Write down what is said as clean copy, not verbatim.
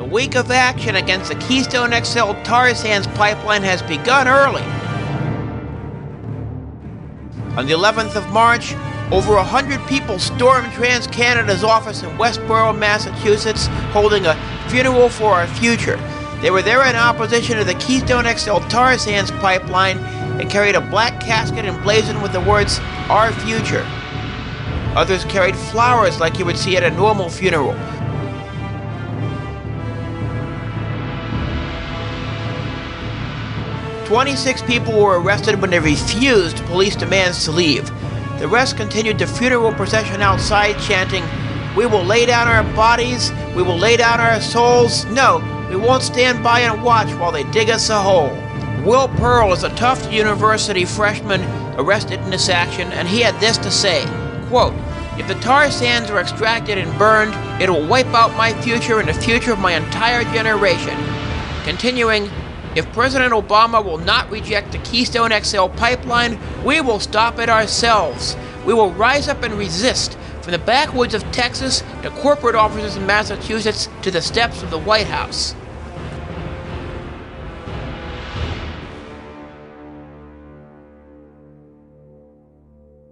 week of action against the Keystone XL tar sands pipeline has begun early. On the 11th of March, over 100 people stormed TransCanada's office in Westborough, Massachusetts, holding a funeral for our future. They were there in opposition to the Keystone XL tar sands pipeline and carried a black casket emblazoned with the words, "Our Future." Others carried flowers like you would see at a normal funeral. "26 people were arrested when they refused police demands to leave. The rest continued the funeral procession outside, chanting, 'We will lay down our bodies, we will lay down our souls. No, we won't stand by and watch while they dig us a hole.'" Will Pearl is a Tufts University freshman arrested in this action, and he had this to say, quote, "If the tar sands are extracted and burned, it will wipe out my future and the future of my entire generation." Continuing, "If President Obama will not reject the Keystone XL pipeline, we will stop it ourselves. We will rise up and resist, from the backwoods of Texas to corporate offices in Massachusetts to the steps of the White House."